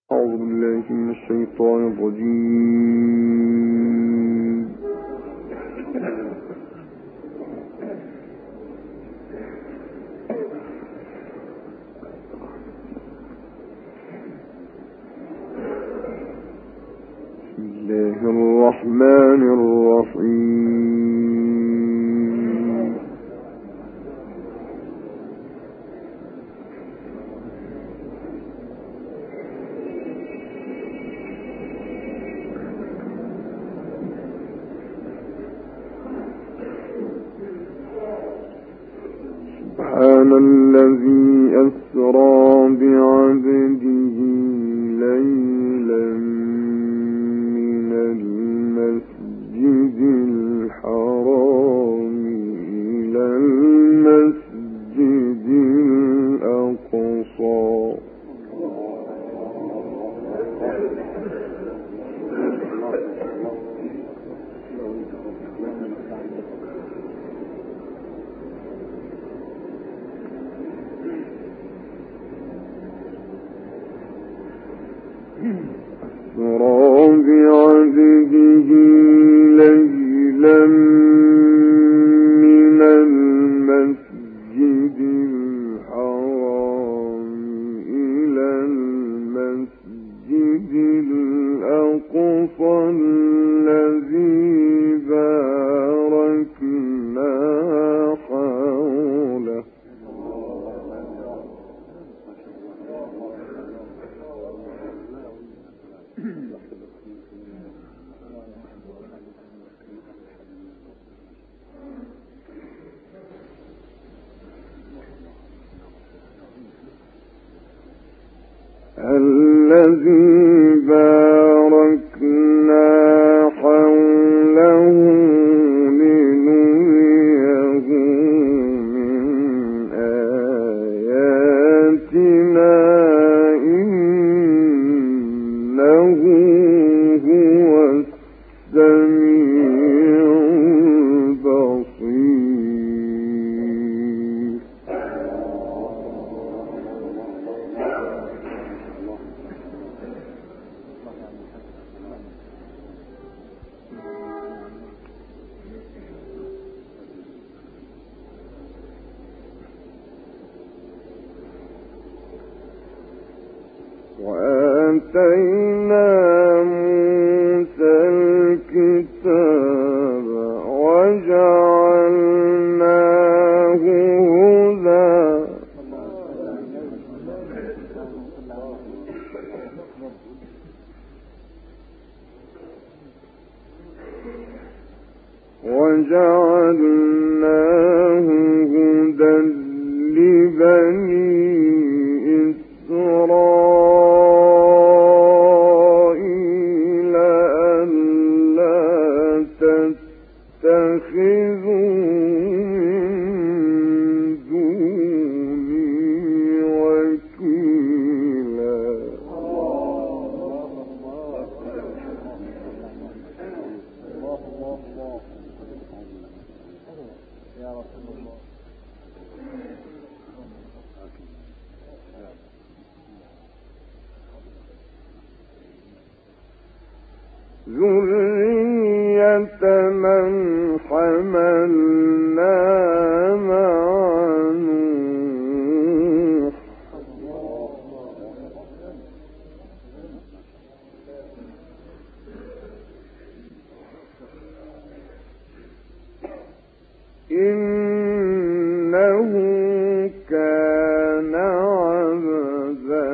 أعوذ بالله من الشيطان الرجيم. بسم الله الرحمن الرحيم. سبحان الذي أسرى بعبده ليلا من المسجد الحرام إلى المسجد الأقصى أسرى بعبده ليلا من المسجد الحرام إلى المسجد الأقصى الذي باركنا حوله الذي باركنا حوله لنريه من آياتنا إنه هو السميع البصير. وآتينا موسى الكتاب وجعلناه هدى لبني إسرائيل ألا تتخذوا من دوني وكيلا. ذرية من حملنا مع نوح إنه كان عبدا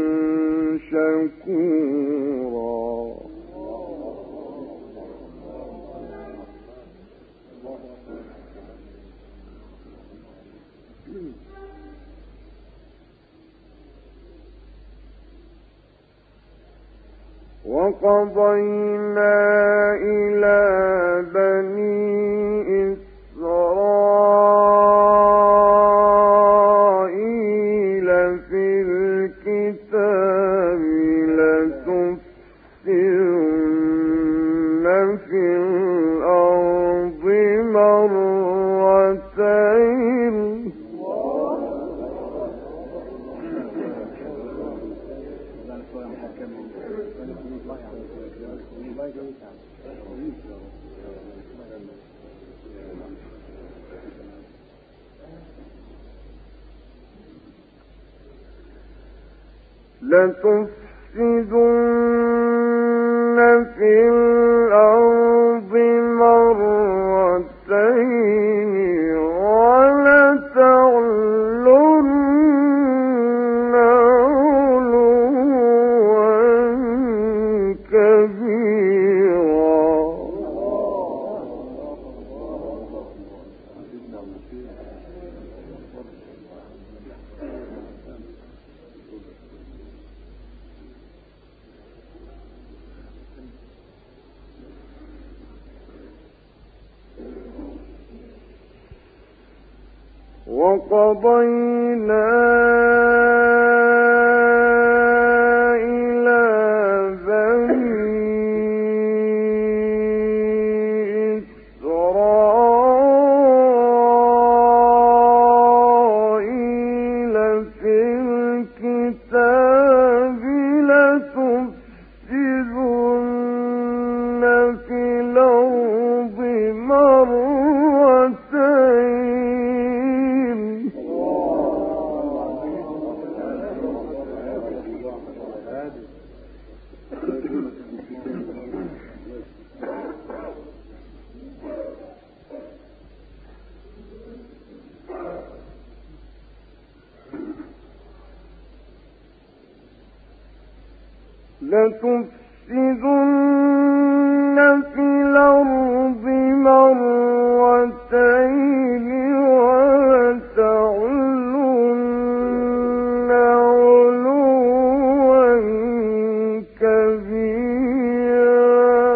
شكورا. وقضينا إلى بني إسرائيل في الكتاب لتفسدن في الأرض مرتين لتفسدن في الأرض مرتين ولتعلن علوا كبيرا. وقضينا إلى بني إسرائيل في الكتاب لتفسدن في الأرض مرتين لتفسدن في الأرض مرتين ولتعلن علوا كبيرا.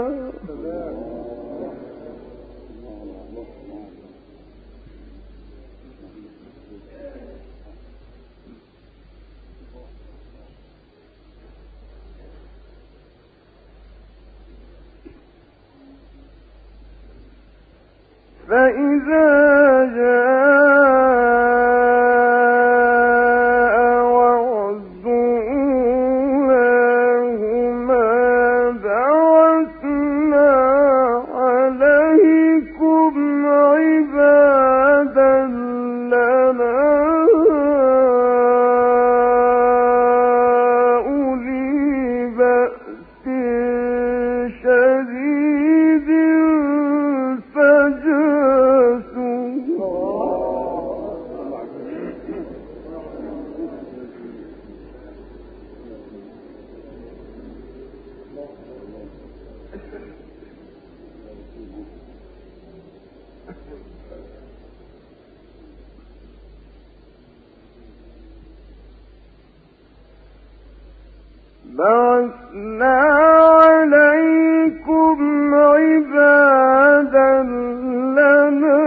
فإذا جاء وعد أولاهما بعثنا عليكم عبادا لنا أولي بأس شديد بعثنا عليكم عبادا لنا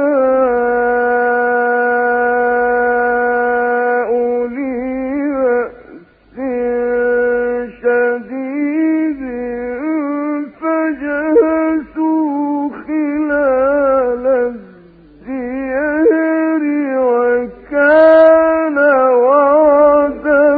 أولي بأس شديد فجاسوا خلال الديار وكان وعدا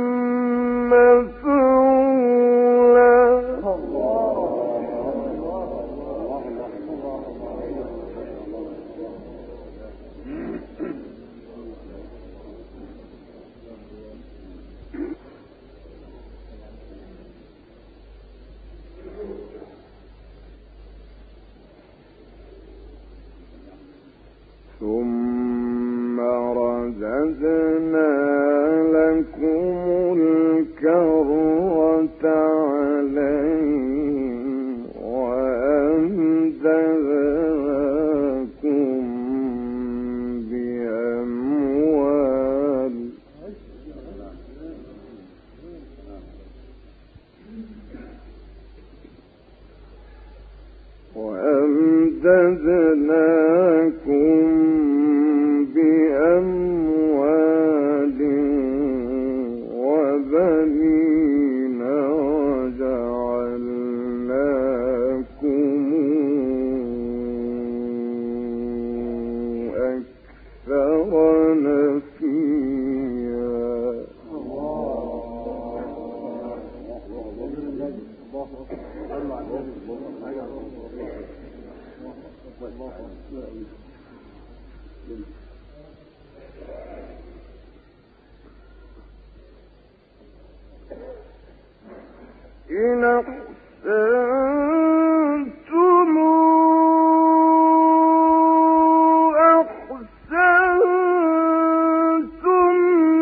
ثم رددنا لكم الكرة عليهم وأمددناكم بأموال وبنين وجعلناكم أكثر نفيرا. إن أحسنتم أحسنتم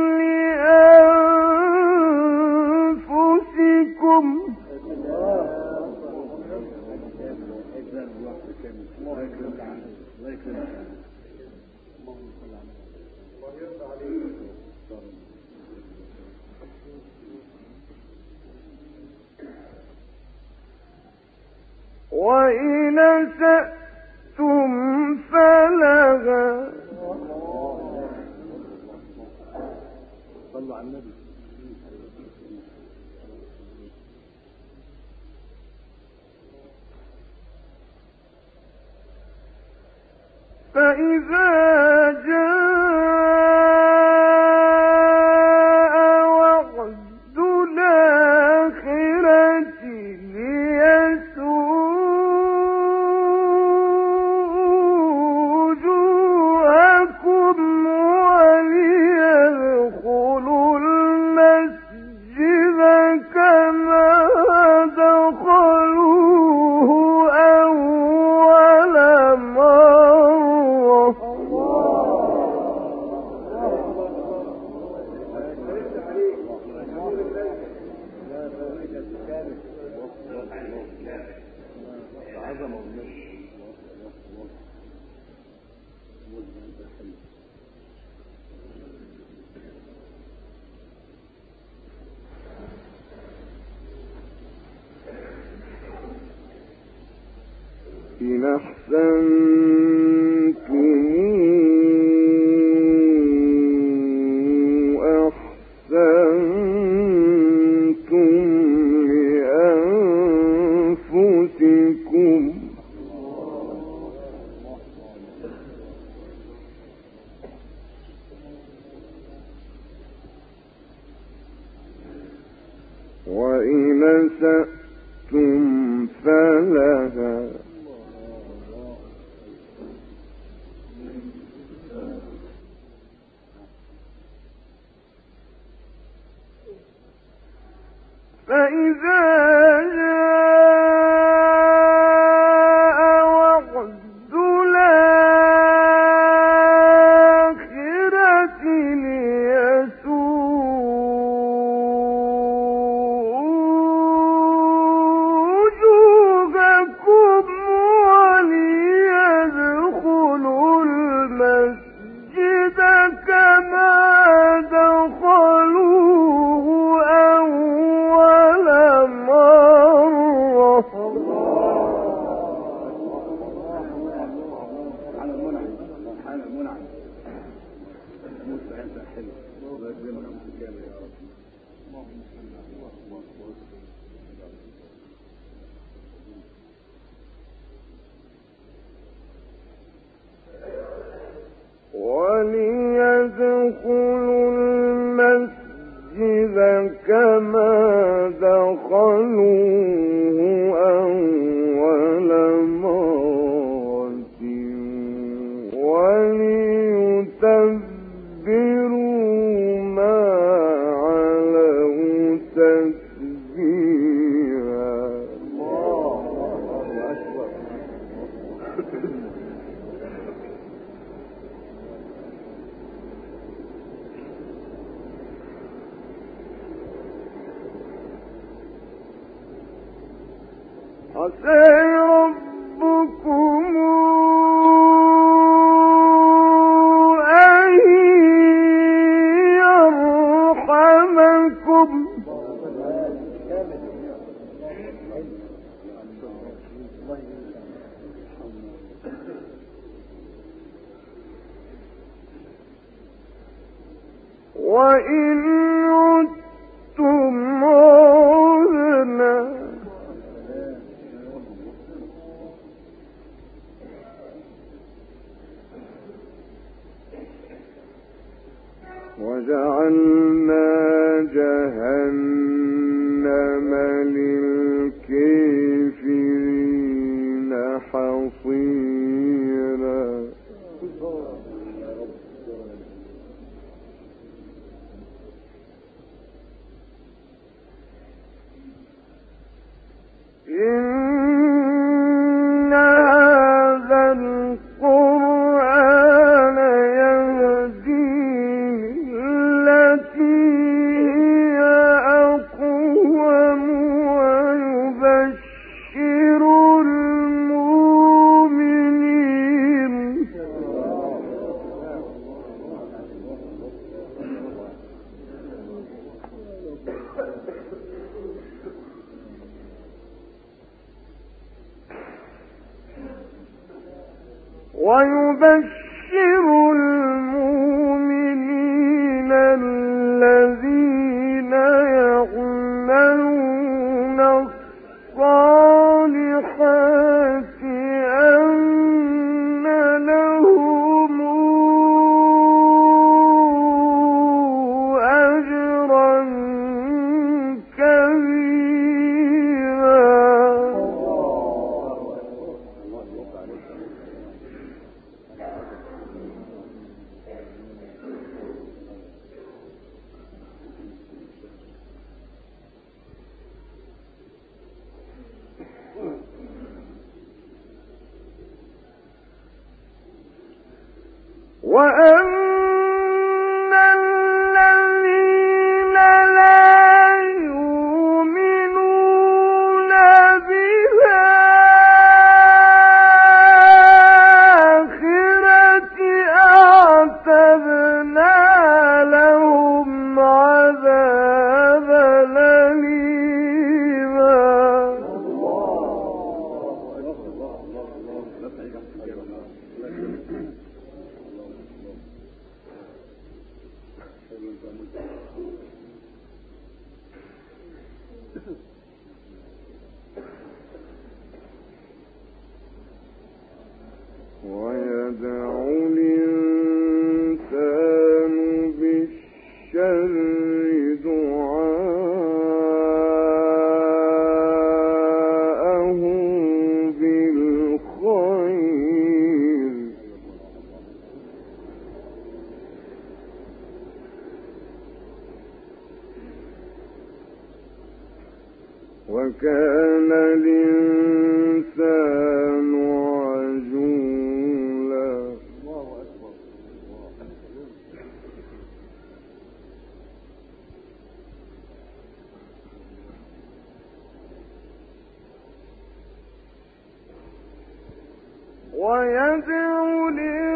لأنفسكم وإن أسأتم فلها صلوا على النبي. فإذا جاء وعد الآخرة ليسوءوا وجوهكم وليدخلوا المسجد كما دخلوه أول مرة إن أحسنتم أحسنتم لأنفسكم وإن أسأتم فلها فإذا جاء وعد الآخرة ليسوءوا وجوهكم وليدخلوا المسجد كما دخلوه أول مرة وليدخلوا المسجد كما دخلوه أول مرة وليتبروا ما علوا تتبيرا عسى ربكم أن يرحمكم وإن عدتم عدنا وجعلنا جهنم للكافرين إن هذا القرآن يهدي للتي هي أقوم ويبشر المؤمنين الذين يعملون الصالحات أن لهم أجرا كبيرا وأن الذين لا يؤمنون بالآخرة أعتدنا لهم عذابا أليما ويدعو الإنسان بالشر دعاءه بالخير وكان الإنسان عجولا ويدعو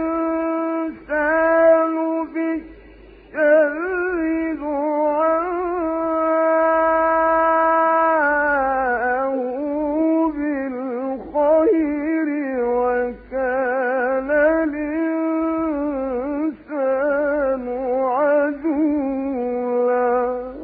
الإنسان بالشر دعاءه بالخير وكان الإنسان عجولا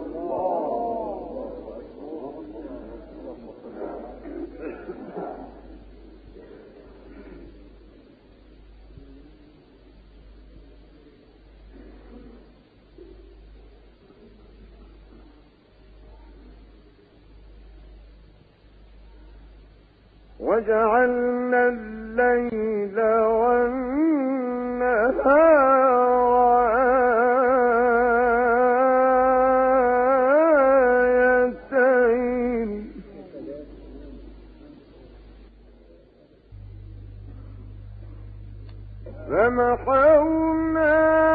وجعلنا الليل والنهار آيتين فمحونا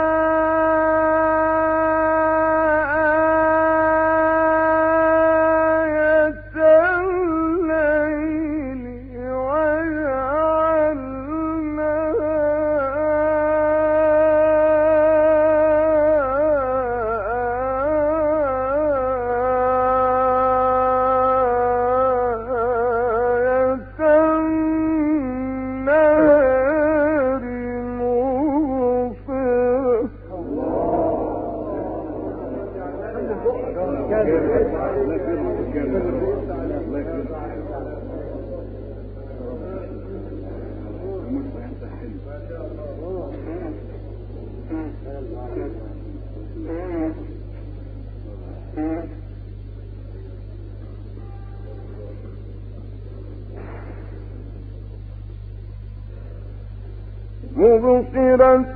مبصرة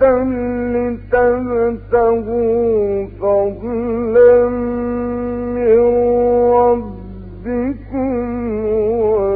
لتبتغوا فضلا من ربكم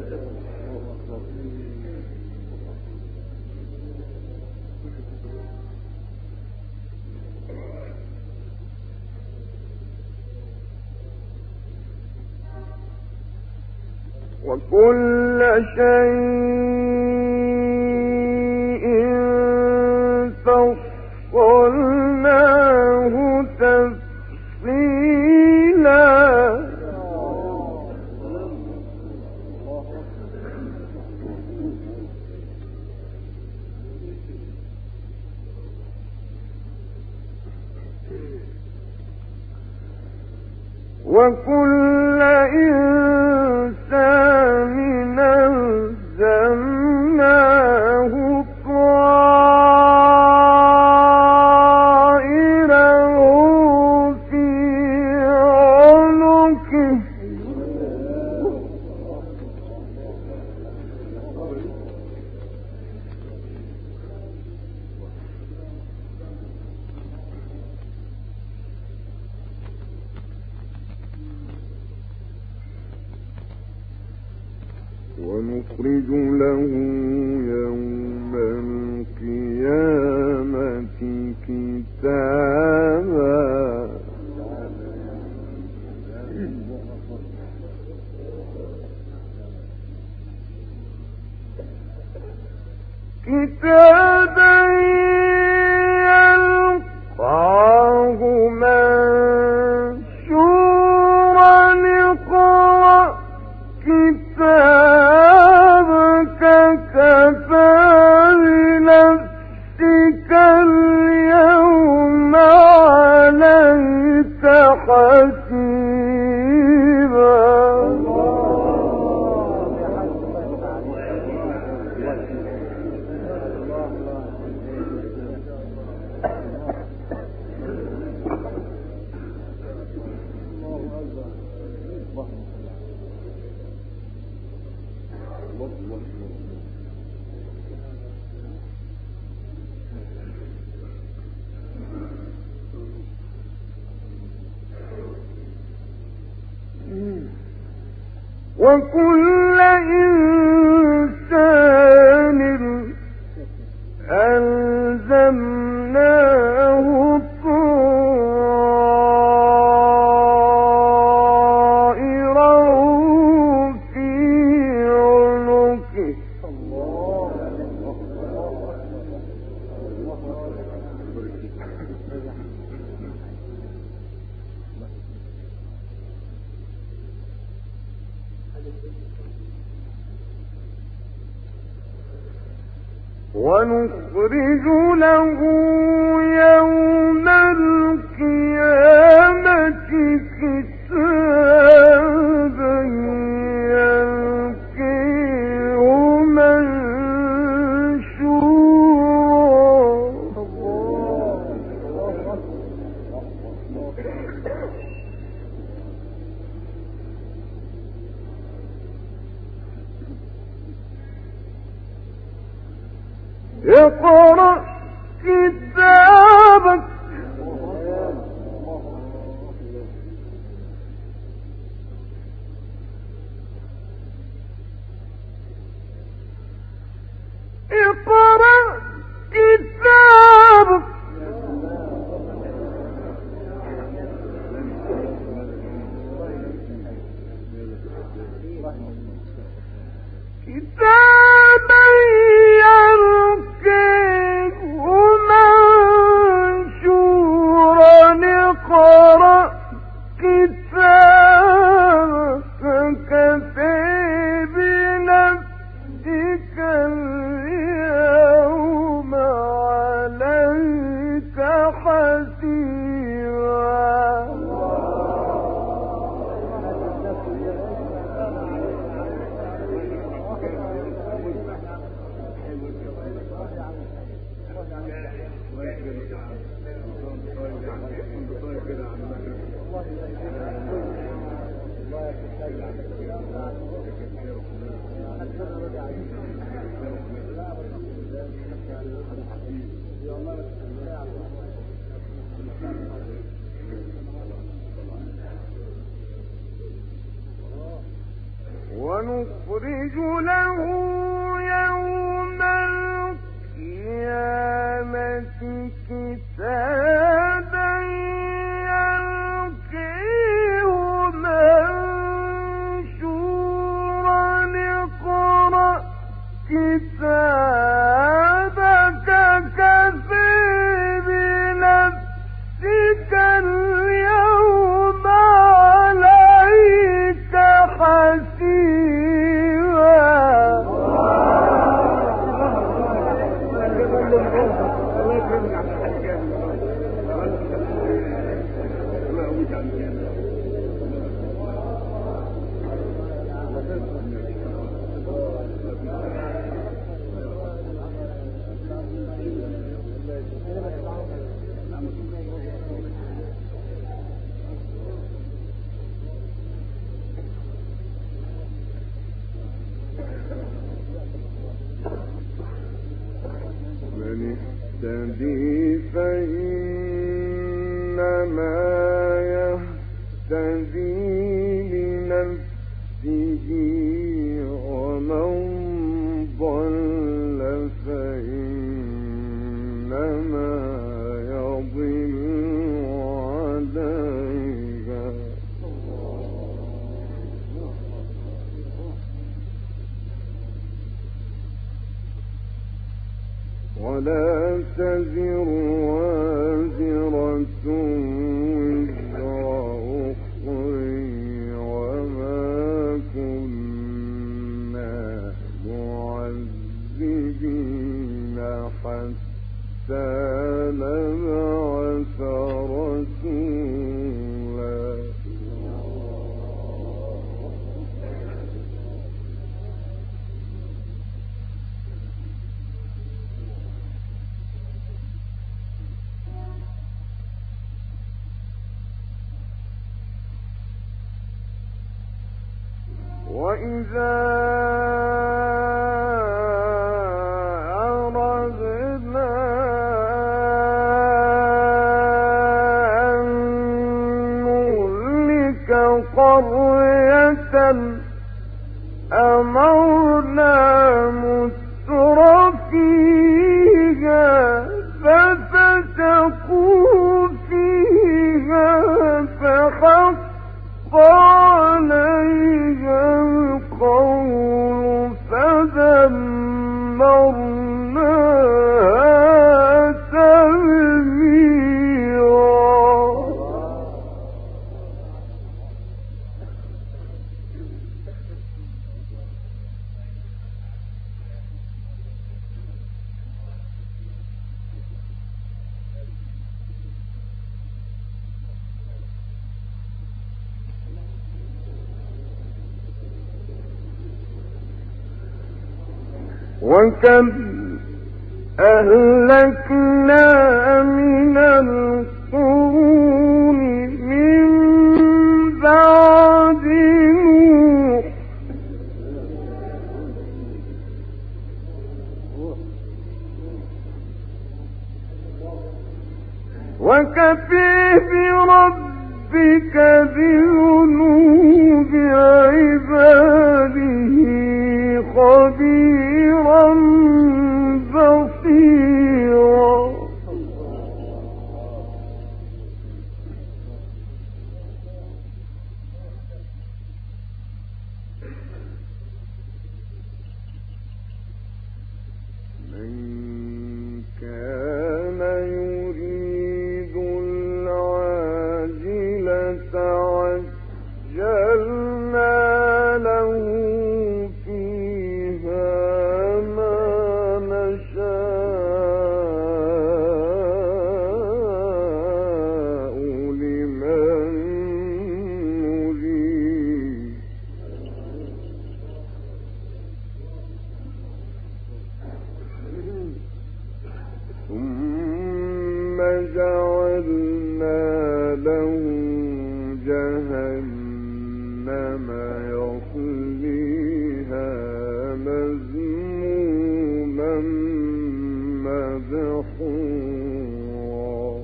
وكل شيء فصلناه تفصيلا وكل إنسان ألزمناه طائره في عنقه ونخرج له يوم القيامة كتابا يلقاه منشورا اقرأ كتابك كفى بنفسك اليوم عليك حسيبا وكل إنسان ألزمناه طائره في عنقه ونخرج له يوم القيامة كتابا يلقيه اقرأ كتابك اقرأ كتابك كتابا يلقيه منشورا اقرأ كتابك كفى بنفسك اليوم عليك حسيبا ونخرج ونخرج له يوم القيامة كتابا يلقيه منشورا اقرأ كتابك كفى بنفسك اليوم عليك يهتدي فإنما يهتدي لنفسه ومن ضل فإنما يضل عليها ولا تزر وازرة وزر أخرى وما كنا معذبين حتى نبعث رسولا وإذا أردنا أن نهلك قرية أمرنا متر فيها ففسقوا فيها فحق عليها القول فدمرناها تدميرا وكم أهلكنا من القرون من بعد نوح وكفى بربك بذنوب عباده خبيرا بصيرا من كان يريد العاجلة عجلنا له جعلنا له جهنم يصليها مذموما مدحورا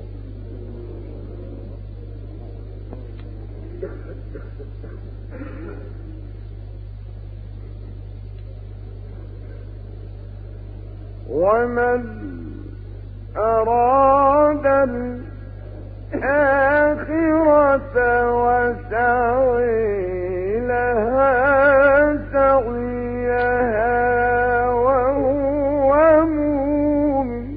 ومن أراد الآخرة وسعي لها سعيها وهو مؤمن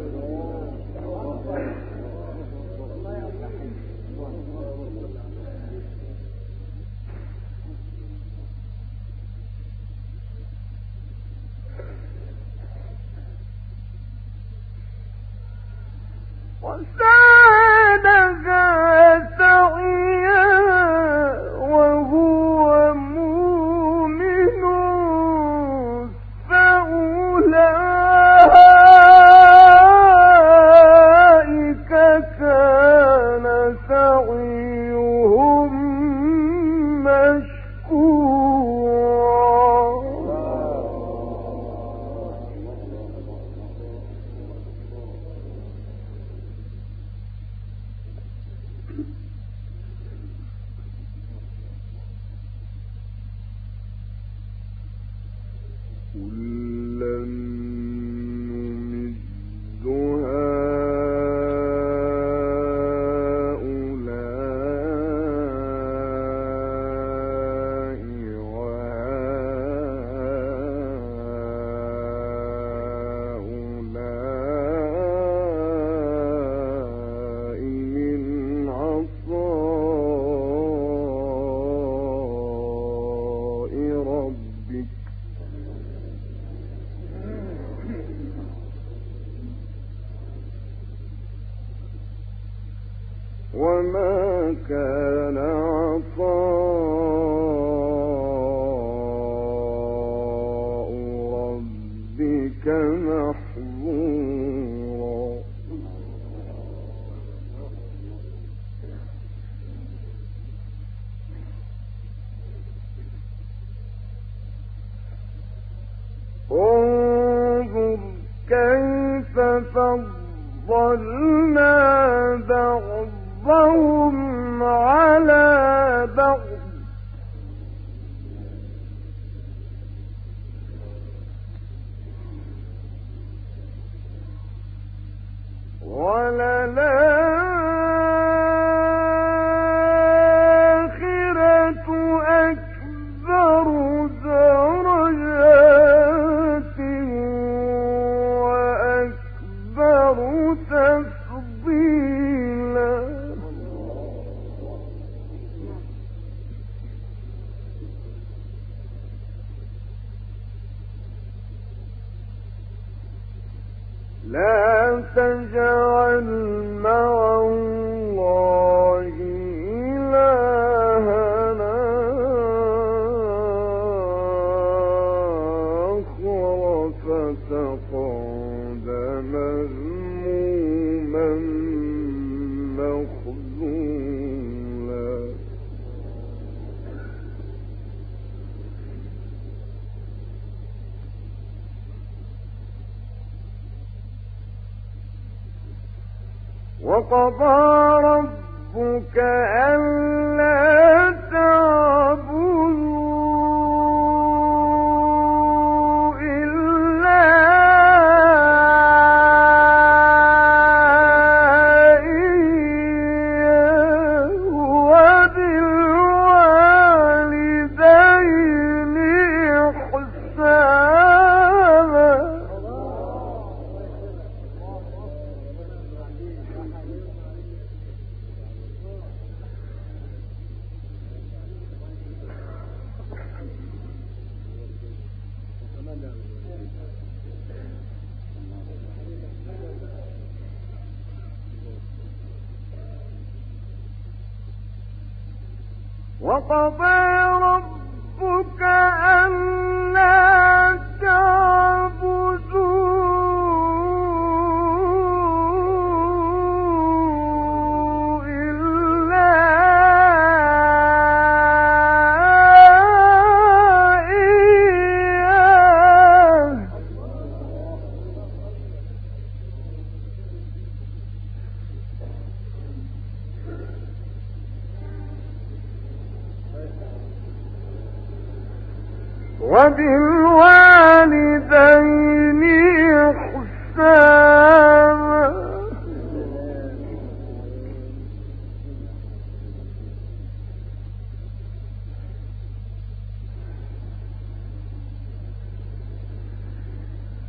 وسعدها سعيها وهو مؤمن فأولئك كان سعيهم مشكورا كلا نمد هؤلاء وهؤلاء من عطاء ربك وما كان عطاء ربك محظورا انظر كيف فضلنا بعضهم على بعض وللآخرة أكبر درجات وأكبر تفضيلا لا تجعل مع الله إلهنا آخر فتقعد مذموما مخذولا وقضى ربك ألا تعبدوا إلا إياه وبالوالدين إحسانا وقضى ربك ألا تعبدوا إلا إياه وبالوالدين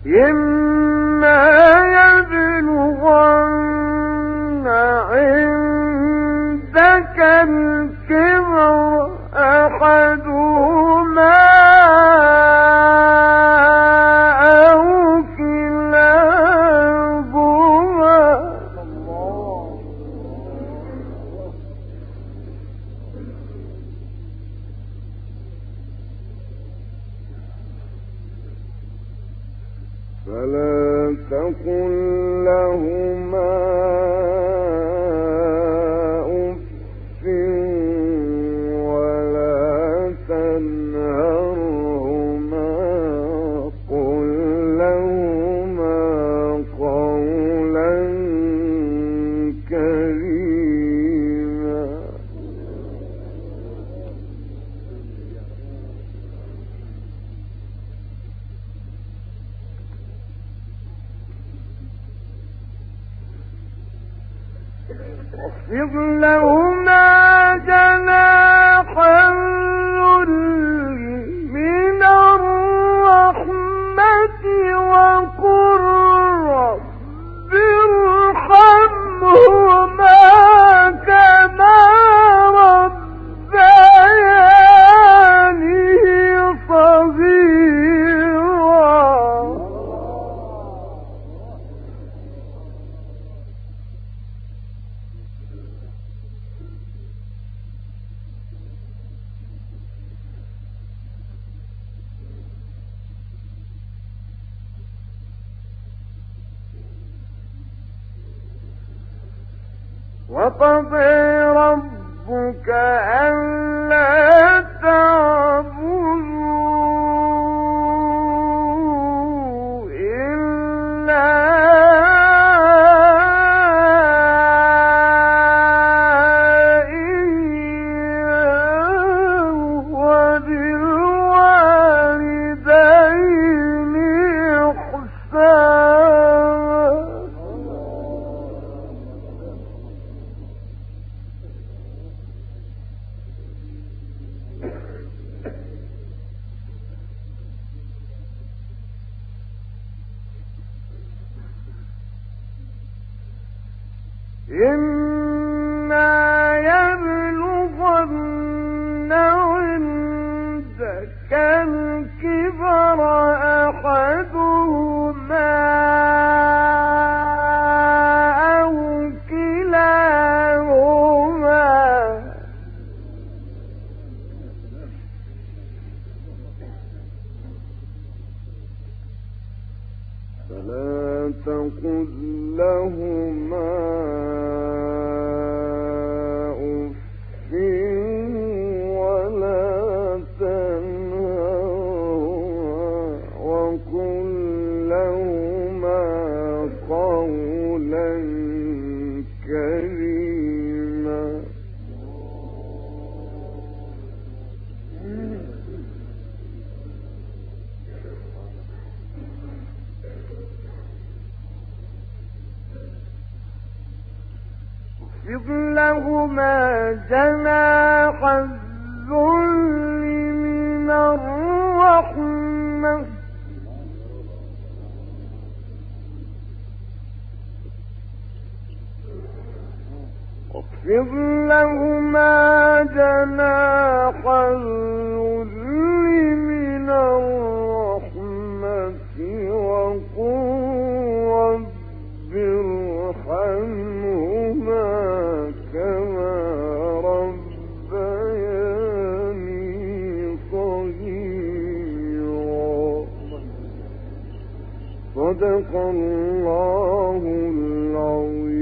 إما يبلغن عندك الكبر أحدهما أو كلاهما فلا تقل لهما أف ولا تنهرهما قل لهما قولا كريما واخفض لهما جناح الذل من الرحمة وقل رب ارحمهما كما ربياني صغيرا وقضى ربك ألا تعبدوا إلا إياه وبالوالدين إحسانا إما يبلغن عندك الكبر أحدهما أو كلاهما فلا تقل لهما أف ولا تنهرهما وقل لهما قولا كريما واخفض لهما جناح الذل من الرحمة واخفض لهما جناح الذل من الرحمة وقل رب ارحمهما كما ربياني صغيرا صدق الله العظيم